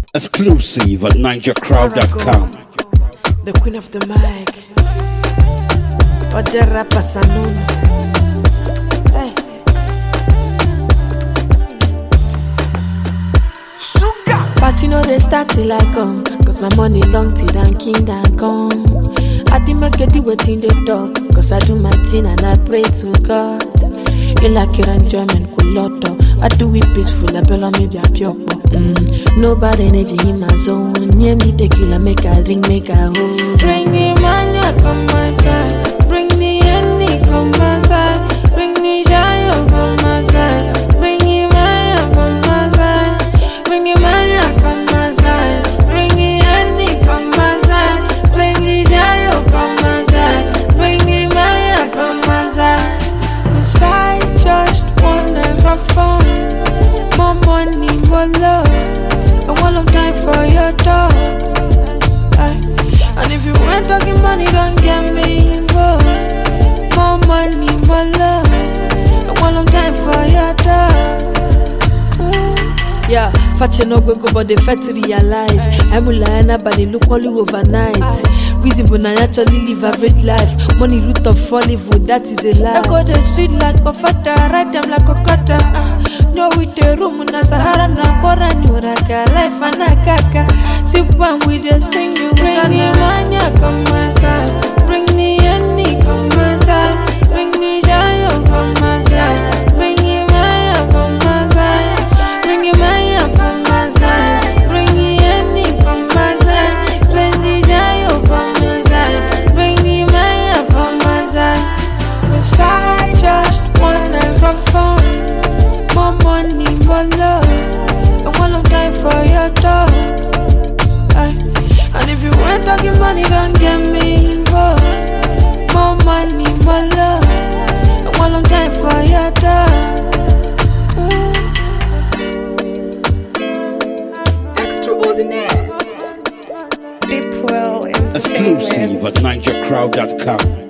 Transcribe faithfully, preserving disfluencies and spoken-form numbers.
Exclusive at ninja crowd dot com. The queen of the mic. Other rappers are known. Hey. Sugar. Party no they start till I come, cause my money long till I'm king and come. I didn't make it do what in the dog, cause I do my thing and I pray to God. You like your enjoyment, cool lot. I do it peaceful, I belong maybe a pure mm. Nobody energy in my zone. Near me the killer, make a drink, make a hold. Bring the mania, come my side. Bring the enemy, come my side. Bring the giant, come my side. Bring the mania, come my side. Bring the mania, come my side. Bring the enemy, come my side. Bring the giant, come my side. Bring the mania, come my side. Cause I just wanna have fun. More money, more love. I want time for your dog. Aye. And if you ain't talking money, don't get me involved. More money, more love. I want time for your dog. Ooh. Yeah, fetch no go go, but they fat to realize. I'm Mulana, but they look all overnight. Reason but I actually live a great life. Money root of Hollywood, that is a lie. I got the sweet like a fata, ride them like a cutter. Uh, no with the room na Sahara na bora nyuraka. Life anakaka, sip one with the sing you. Bring the mania, come my side. Bring the enemy, come my side. Bring the giant, come my side. Bring the maya, come my side. Bring the maya, come my side. Bring the enemy, come my side. Bring the giant, come my side. Bring the maya, come my side. Cause I just wanna have fun. More money, more love. I want time for your dog. Aye. And if you ain't talking money, don't get me involved. More money, more love. I want time for your dog. Extraordinaire. Deep Well Entertainment. Exclusive at ninja crowd dot com.